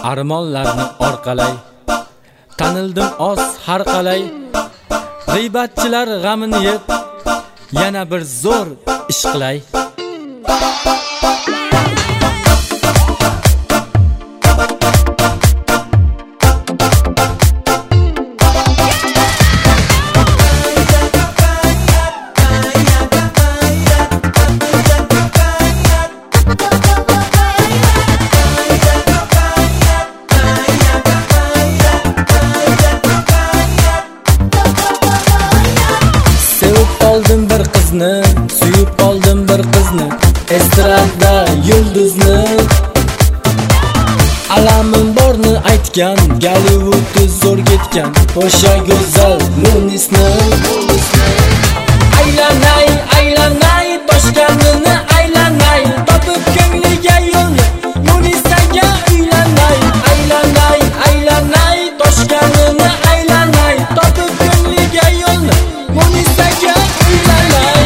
armonlarni orqalay, tanildim oz har qalay. G'iybatchilar g'amini yeb, yana bir zo'r ish qilay. Oldim bir qizni, suyib oldim bir qizni, estrada yulduzni. Alamim borni aytgan, Gollivudni zo'r ketgan, o'sha go'zal Munisni. Aylanay, aylanay, toshganini aylanay, topib ko'ngliga yo'lni, Munisaga uylanay. Aylanay, aylanay, toshganini aylanay, topib ko'ngliga yo'lni, Munisaga uylanay.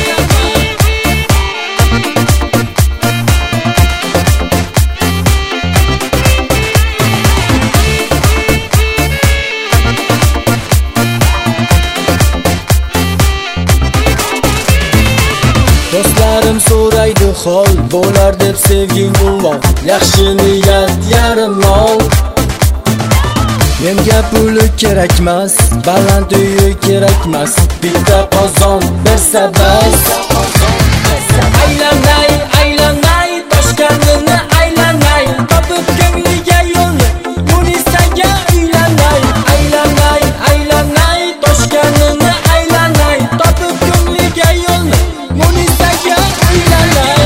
Do'stlarim so'raydi hol, bo'lar deb sevging ulug', yaxshi niyat yarim mol. Menga puli kerakmas, baland uyi kerakmas, bitta qozon bersa bas. Aylanay, aylanay, toshganini aylanay, topib ko'ngliga yo'lni, Munisaga uylanay. Aylanay, aylanay, toshganini aylanay, topib ko'ngliga yo'lni, Munisaga uylanay.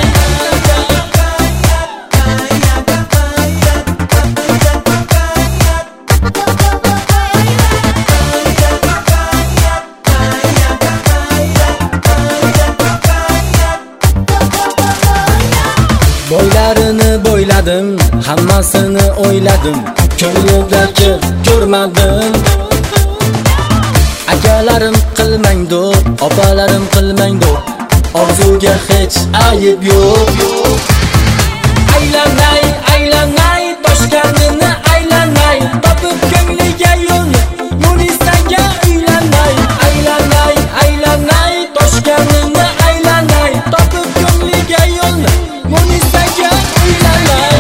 Boylarini bo'yladim, hammasini o'yladim, ko'nglimdagi ko'rmadim. Akalarim qilmang do'q, opalarim qilmang do'q, orzuga hech ayib yo'q. Aylanay, aylanay, toshganini aylanay, topib ko'ngliga yo'lni, Munisaga uylanay. Aylanay, aylanay, toshganini aylanay, topib ko'ngliga yo'lni, Munisaga uylanay.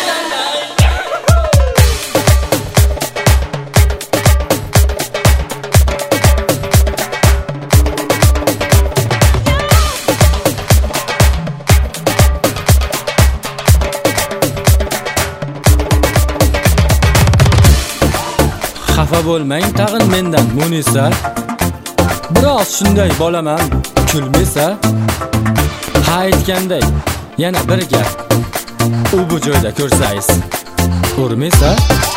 Xafa bo'lmang tag'in mendan Munisa, biroz shunday bolaman kulmasa. Ha aytganday yana bir gap, u bu joyda ko'rsangiz urmasa.